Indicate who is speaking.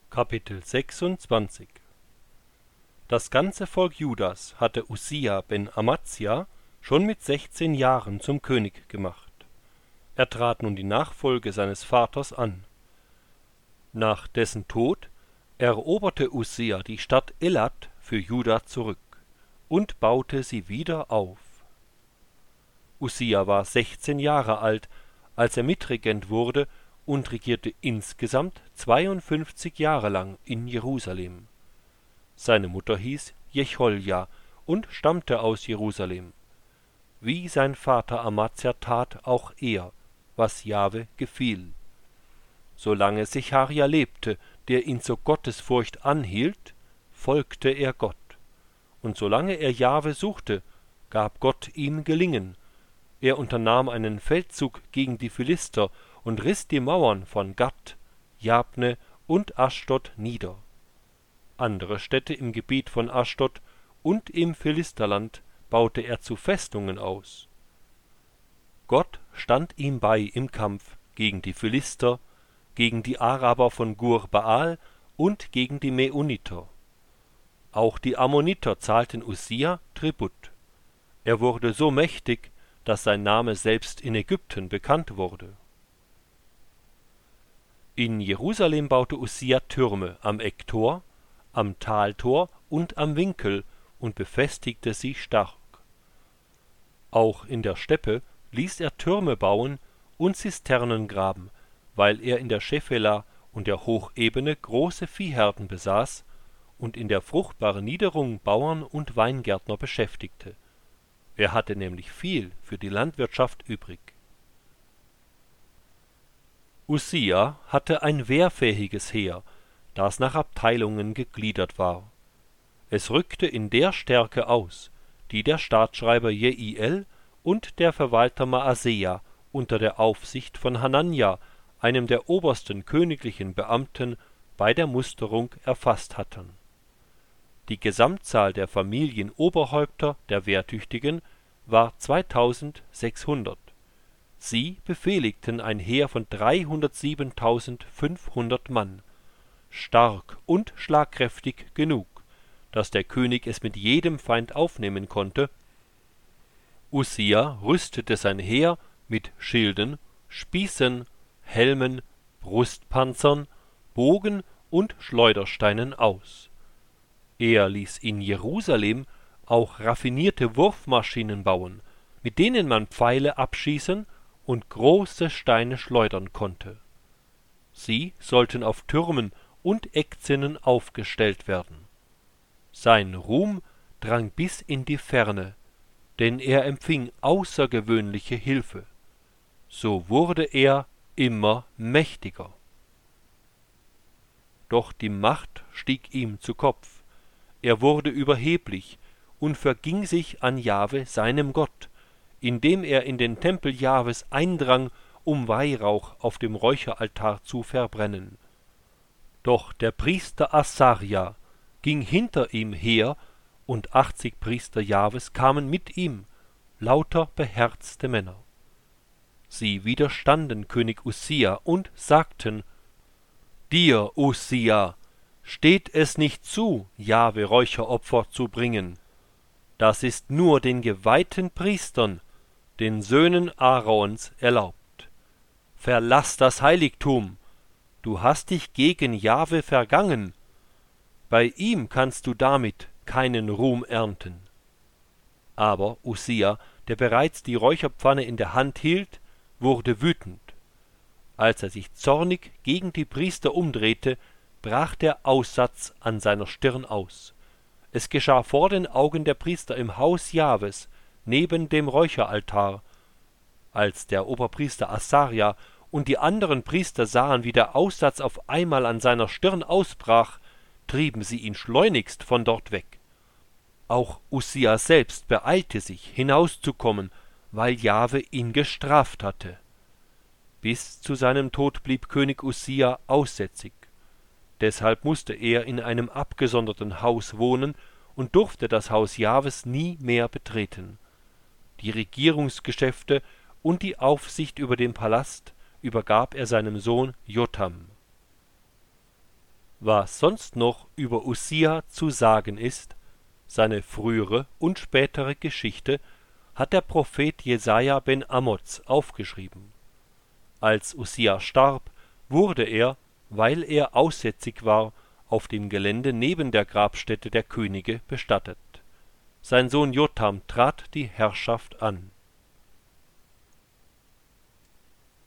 Speaker 1: Kapitel 26. Das ganze Volk Judas hatte Ussia ben Amazzia schon mit 16 Jahren zum König gemacht. Er trat nun die Nachfolge seines Vaters an. Nach dessen Tod eroberte Ussia die Stadt Elat für Juda zurück und baute sie wieder auf. Ussia war 16 Jahre alt, als er Mitregent wurde und regierte insgesamt 52 Jahre lang in Jerusalem. Seine Mutter hieß Jecholja und stammte aus Jerusalem. Wie sein Vater Amazia tat auch er, was Jahwe gefiel. Solange Secharja lebte, der ihn zur Gottesfurcht anhielt, folgte er Gott. Und solange er Jahwe suchte, gab Gott ihm Gelingen. Er unternahm einen Feldzug gegen die Philister und riss die Mauern von Gat, Jabne und Aschdod nieder. Andere Städte im Gebiet von Aschdod und im Philisterland baute er zu Festungen aus. Gott stand ihm bei im Kampf gegen die Philister, gegen die Araber von Gur Baal und gegen die Meuniter. Auch die Ammoniter zahlten Ussia Tribut. Er wurde so mächtig, dass sein Name selbst in Ägypten bekannt wurde. In Jerusalem baute Ussia Türme am Ecktor, am Taltor und am Winkel und befestigte sie stark. Auch in der Steppe ließ er Türme bauen und Zisternen graben, weil er in der Schefela und der Hochebene große Viehherden besaß und in der fruchtbaren Niederung Bauern und Weingärtner beschäftigte. Er hatte nämlich viel für die Landwirtschaft übrig. Ussia hatte ein wehrfähiges Heer, das nach Abteilungen gegliedert war. Es rückte in der Stärke aus, die der Staatsschreiber Jeiel und der Verwalter Maaseja unter der Aufsicht von Hananja, einem der obersten königlichen Beamten, bei der Musterung erfasst hatten. Die Gesamtzahl der Familienoberhäupter der Wehrtüchtigen war 2600. Sie befehligten ein Heer von 307.500 Mann, stark und schlagkräftig genug, dass der König es mit jedem Feind aufnehmen konnte. Ussia rüstete sein Heer mit Schilden, Spießen, Helmen, Brustpanzern, Bogen und Schleudersteinen aus. Er ließ in Jerusalem auch raffinierte Wurfmaschinen bauen, mit denen man Pfeile abschießen und große Steine schleudern konnte. Sie sollten auf Türmen und Eckzinnen aufgestellt werden. Sein Ruhm drang bis in die Ferne, denn er empfing außergewöhnliche Hilfe. So wurde er immer mächtiger. Doch die Macht stieg ihm zu Kopf. Er wurde überheblich und verging sich an Jahwe, seinem Gott, indem er in den Tempel Jahwes eindrang, um Weihrauch auf dem Räucheraltar zu verbrennen. Doch der Priester Asaria ging hinter ihm her, und 80 Priester Jahwes kamen mit ihm, lauter beherzte Männer. Sie widerstanden König Ussia und sagten: Dir, Ussia, steht es nicht zu, Jahwe Räucheropfer zu bringen. Das ist nur den geweihten Priestern, den Söhnen Aarons, erlaubt. Verlass das Heiligtum, du hast dich gegen Jahwe vergangen. Bei ihm kannst du damit keinen Ruhm ernten. Aber Ussia, der bereits die Räucherpfanne in der Hand hielt, wurde wütend. Als er sich zornig gegen die Priester umdrehte, brach der Aussatz an seiner Stirn aus. Es geschah vor den Augen der Priester im Haus Jahwes, neben dem Räucheraltar. Als der Oberpriester Asaria und die anderen Priester sahen, wie der Aussatz auf einmal an seiner Stirn ausbrach, trieben sie ihn schleunigst von dort weg. Auch Ussia selbst beeilte sich, hinauszukommen, weil Jahwe ihn gestraft hatte. Bis zu seinem Tod blieb König Ussia aussätzig. Deshalb musste er in einem abgesonderten Haus wohnen und durfte das Haus Jahwes nie mehr betreten. Die Regierungsgeschäfte und die Aufsicht über den Palast übergab er seinem Sohn Jotham. Was sonst noch über Ussia zu sagen ist, seine frühere und spätere Geschichte, hat der Prophet Jesaja ben Amoz aufgeschrieben. Als Ussia starb, wurde er, weil er aussätzig war, auf dem Gelände neben der Grabstätte der Könige bestattet. Sein Sohn Jotham trat die Herrschaft an